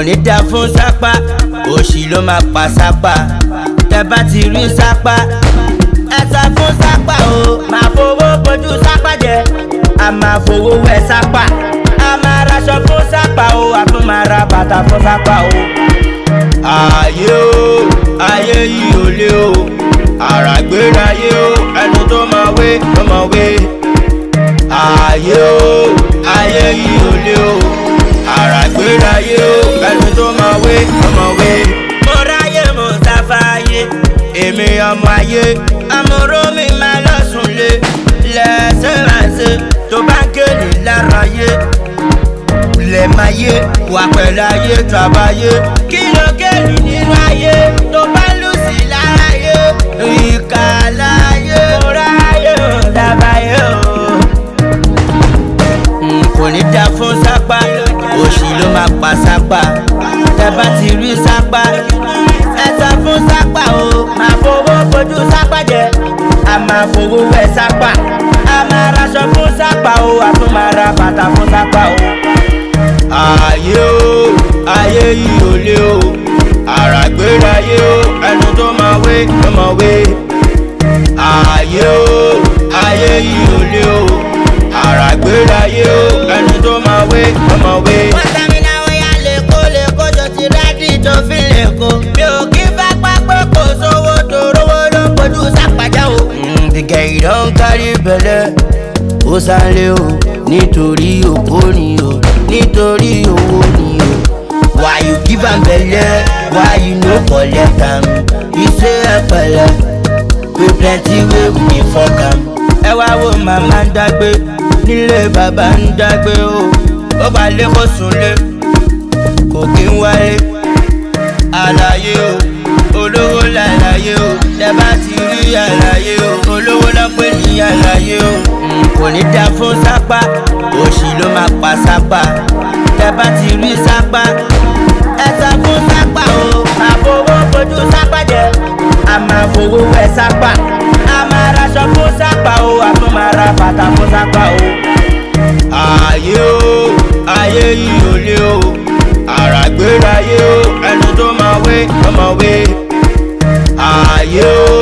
ní dá fún sápá òṣì ló máa pa sápá tẹ́ bá ti rí sápá ẹ sá fún sápá o máa fowó bójú sápá jẹ a máa fowó wẹ sápá a máa raṣọ fún sápá o a tún máa ra bàtà fún sápá o. ayé o ayé yìí ò lé o àràgbéráyé o ẹnu tó máa wé ló máa wé. ayé o ayé yìí ò lé o àràgbéráyé o ẹnu tó máa wé ló máa wé. mo ráyè mo sáfáyé èmi ọmọ ayé amúró mi máa lọ sùn lé lẹ́sẹ̀rẹsẹ̀ tó bá ń kéde lára yé lè máa yé wà pẹ̀lú ayé tàbáyé kí ló kéde nínú ayé tó bá lù sí lára yé ìkà láyé mo ráyè mo sáfáyé o. kò ní dá fún sápá òṣì ló máa pa sápá tẹ́ bá ti rí sápá ẹ sá fún sápá o máa fowó bójú sápá jẹ a máa fowó wẹ sápá a máa raṣọ fún sápá o a tún máa ra bàtà fún sápá o. ayé o ayé yìí ò lé o àràgbéráyé o ẹnu tó máa wé ló máa wé. ayé o ayé yìí ò lé o àràgbéráyé o ẹnu tó máa wé ló máa wé. wọ́n sá mi náà wọ́n yá lẹ́kọ́ jọ ti rẹ́dí tó fi lẹ́kọ́ mi ò kí bá pápẹ́ kò sówó tó rówó ló kojú sápàjá o. the guy don carry belle ó sálé o nítorí òpó ni o nítorí owó ni o. why you give am belle why you no collect am you say ẹ pẹ̀lẹ́ we plenty wey we dey fok am. ẹ wá wo màmá ń dágbé nílé bàbá ń dágbé o ó bá lé kó súnlé kò kí ń wálé. àlàyé o olówó làlàyé o tẹ́ bá ti rí àlàyé o olówó ló pè ní àlàyé o. kò ní dá fún sápá òṣì ló máa pa sápá tẹ́ bá ti rí sápá ẹ sá fún sápá o máa fowó bójú sápá jẹ a máa fowó wẹ sápá a máa raṣọ fún sápá o a tún máa ra bàtà fún sápá o. ayé o ayé yìí ò lé o àràgbéráyé o ẹnu tó máa wé ló máa wé. ayé o